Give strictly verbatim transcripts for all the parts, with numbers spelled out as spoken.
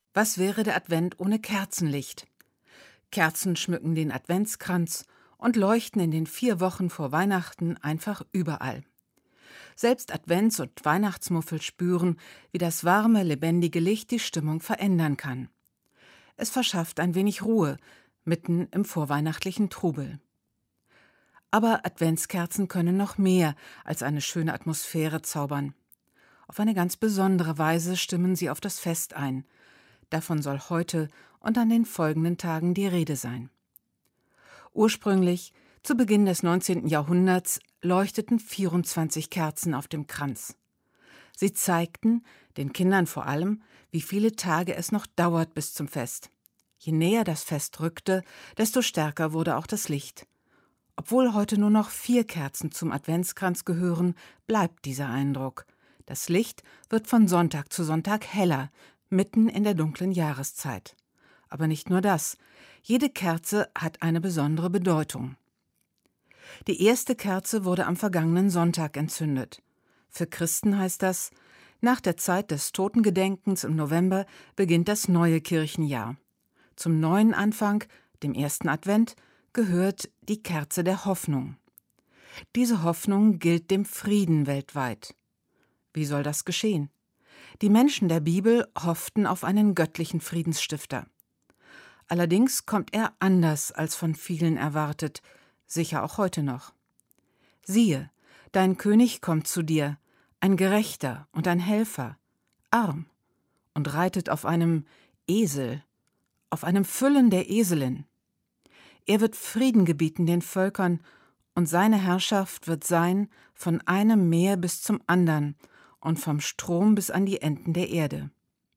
Was wäre der Advent ohne Kerzenlicht? Kerzen schmücken den Adventskranz und leuchten in den vier Wochen vor Weihnachten einfach überall. Selbst Advents- und Weihnachtsmuffel spüren, wie das warme, lebendige Licht die Stimmung verändern kann. Es verschafft ein wenig Ruhe, mitten im vorweihnachtlichen Trubel. Aber Adventskerzen können noch mehr als eine schöne Atmosphäre zaubern. Auf eine ganz besondere Weise stimmen sie auf das Fest ein. Davon soll heute und an den folgenden Tagen die Rede sein. Ursprünglich, zu Beginn des neunzehnten Jahrhunderts, leuchteten vierundzwanzig Kerzen auf dem Kranz. Sie zeigten, den Kindern vor allem, wie viele Tage es noch dauert bis zum Fest. Je näher das Fest rückte, desto stärker wurde auch das Licht. Obwohl heute nur noch vier Kerzen zum Adventskranz gehören, bleibt dieser Eindruck. Das Licht wird von Sonntag zu Sonntag heller, mitten in der dunklen Jahreszeit. Aber nicht nur das. Jede Kerze hat eine besondere Bedeutung. Die erste Kerze wurde am vergangenen Sonntag entzündet. Für Christen heißt das, nach der Zeit des Totengedenkens im November beginnt das neue Kirchenjahr. Zum neuen Anfang, dem ersten Advent, gehört die Kerze der Hoffnung. Diese Hoffnung gilt dem Frieden weltweit. Wie soll das geschehen? Die Menschen der Bibel hofften auf einen göttlichen Friedensstifter. Allerdings kommt er anders als von vielen erwartet, sicher auch heute noch. Siehe, dein König kommt zu dir, ein Gerechter und ein Helfer, arm, und reitet auf einem Esel, auf einem Füllen der Eselin. Er wird Frieden gebieten den Völkern, und seine Herrschaft wird sein von einem Meer bis zum andern und vom Strom bis an die Enden der Erde.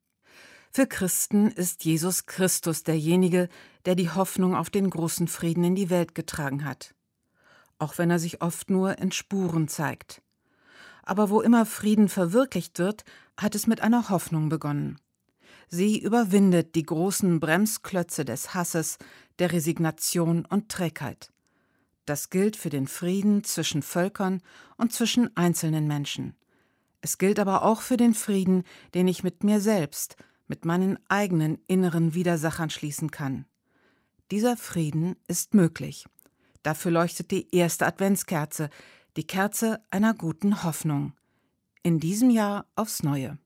Für Christen ist Jesus Christus derjenige, der die Hoffnung auf den großen Frieden in die Welt getragen hat. Auch wenn er sich oft nur in Spuren zeigt. Aber wo immer Frieden verwirklicht wird, hat es mit einer Hoffnung begonnen. Sie überwindet die großen Bremsklötze des Hasses, der Resignation und Trägheit. Das gilt für den Frieden zwischen Völkern und zwischen einzelnen Menschen. Es gilt aber auch für den Frieden, den ich mit mir selbst, mit meinen eigenen inneren Widersachern schließen kann. Dieser Frieden ist möglich. Dafür leuchtet die erste Adventskerze, die Kerze einer guten Hoffnung. In diesem Jahr aufs Neue.